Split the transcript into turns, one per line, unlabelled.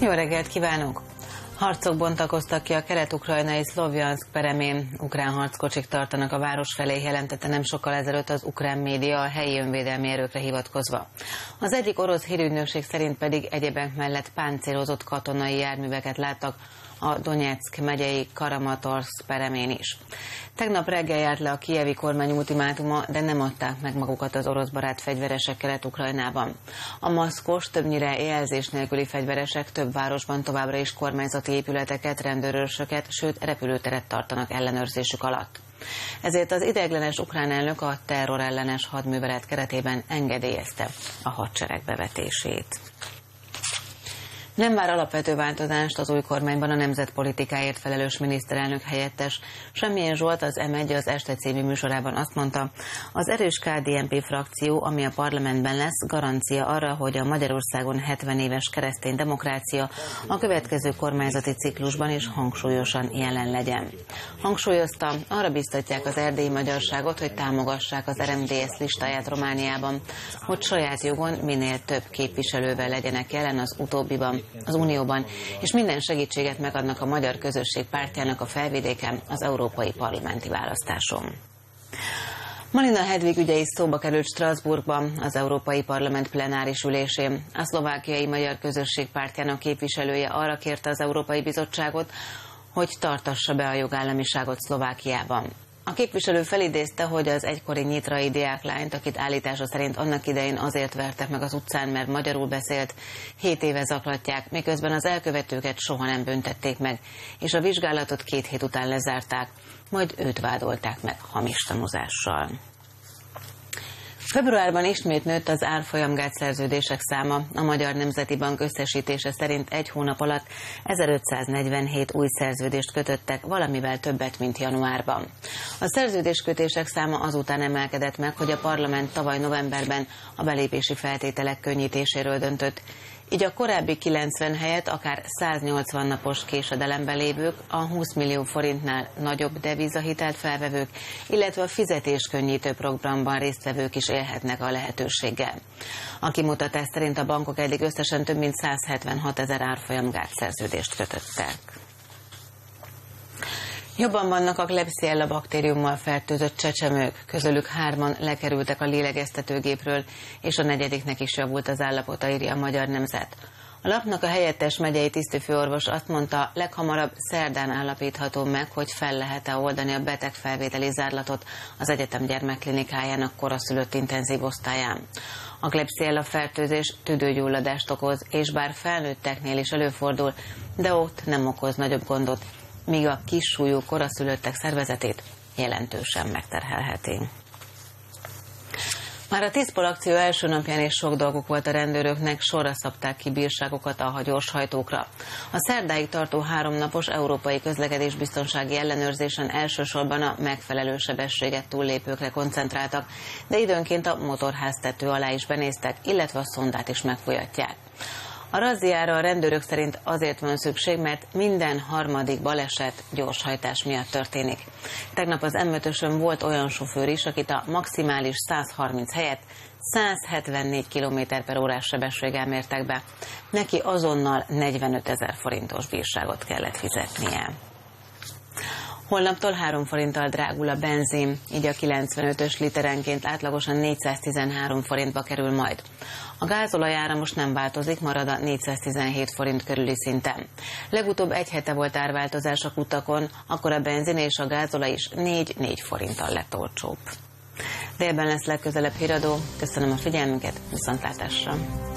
Jó reggelt kívánok! Harcok bontakoztak ki a kelet-ukrajnai Szlovjanszk-Peremén. Ukrán harckocsik tartanak a város felé, jelentette nem sokkal ezelőtt az ukrán média a helyi önvédelmi erőkre hivatkozva. Az egyik orosz hírügynökség szerint pedig egyebek mellett páncélozott katonai járműveket láttak a Donyeck megyei Kramatorsk-Peremén is. Tegnap reggel járt le a kijevi kormány ultimátuma, de nem adták meg magukat az oroszbarát fegyveresek Kelet-Ukrajnában. A maszkos, többnyire jelzés nélküli fegyveresek több városban továbbra is kormányzati épületeket, rendőrösöket, sőt repülőteret tartanak ellenőrzésük alatt. Ezért az ideiglenes ukrán elnök a terrorellenes hadművelet keretében engedélyezte a hadsereg bevetését. Nem vár alapvető változást az új kormányban a nemzetpolitikáért felelős miniszterelnök helyettes. Semmilyen Zsolt az M1 az Este című műsorában azt mondta, az erős KDNP frakció, ami a parlamentben lesz, garancia arra, hogy a Magyarországon 70 éves keresztény demokrácia a következő kormányzati ciklusban is hangsúlyosan jelen legyen. Hangsúlyozta, arra biztatják az erdélyi magyarságot, hogy támogassák az RMDSZ listáját Romániában, hogy saját jogon minél több képviselővel legyenek jelen az utóbbiban, az Unióban, és minden segítséget megadnak a magyar közösség pártjának a felvidéken az európai parlamenti választáson. Malina Hedvig ügye is szóba került Strasbourgban, az Európai Parlament plenáris ülésén. A szlovákiai magyar közösség pártjának képviselője arra kérte az Európai Bizottságot, hogy tartassa be a jogállamiságot Szlovákiában. A képviselő felidézte, hogy az egykori nyitrai diáklányt, akit állítása szerint annak idején azért vertek meg az utcán, mert magyarul beszélt, 7 éve zaklatják, miközben az elkövetőket soha nem büntették meg, és a vizsgálatot 2 hét után lezárták, majd őt vádolták meg hamis tanúzással. Februárban ismét nőtt az árfolyamgátszerződések száma. A Magyar Nemzeti Bank összesítése szerint egy hónap alatt 1547 új szerződést kötöttek, valamivel többet, mint januárban. A szerződéskötések száma azután emelkedett meg, hogy a parlament tavaly novemberben a belépési feltételek könnyítéséről döntött. Így a korábbi 90 helyett akár 180 napos késedelemben lévők, a 20 millió forintnál nagyobb devizahitelt felvevők, illetve a fizetéskönnyítő programban résztvevők is élhetnek a lehetőséggel. A kimutatás szerint a bankok eddig összesen több mint 176 000 árfolyamgátszerződést kötöttek. Jobban vannak a Klebsiella baktériummal fertőzött csecsemők, közülük 3-an lekerültek a lélegeztetőgépről, és a 4. is javult az állapota, írja a Magyar Nemzet. A lapnak a helyettes megyei tisztifőorvos azt mondta, leghamarabb szerdán állapítható meg, hogy fel lehet-e oldani a betegfelvételi zárlatot az egyetem gyermekklinikájának koraszülött intenzív osztályán. A Klebsiella fertőzés tüdőgyulladást okoz, és bár felnőtteknél is előfordul, de ott nem okoz nagyobb gondot, míg a kissúlyú koraszülöttek szervezetét jelentősen megterhelheti. Már a Tiszpol akció első napján is sok dolguk volt a rendőröknek, sorra szabták ki bírságokat a gyorshajtókra. A szerdáig tartó 3 napos európai közlekedésbiztonsági ellenőrzésen elsősorban a megfelelő sebességet túllépőkre koncentráltak, de időnként a motorháztető alá is benéztek, illetve a szondát is megfújatják. A razziára a rendőrök szerint azért van szükség, mert minden harmadik baleset gyorshajtás miatt történik. Tegnap az M5-ösön volt olyan sofőr is, akit a maximális 130 helyett 174 km/h sebességgel mértek be. Neki azonnal 45 000 forintos bírságot kellett fizetnie. Holnaptól 3 forinttal drágul a benzin, így a 95-ös literenként átlagosan 413 forintba kerül majd. A gázolaj ára most nem változik, marad a 417 forint körüli szinten. Legutóbb egy hete volt árváltozás a kutakon, akkor a benzin és a gázolaj is 4 forinttal lett olcsóbb. Délben lesz legközelebb híradó. Köszönöm a figyelmünket, viszontlátásra!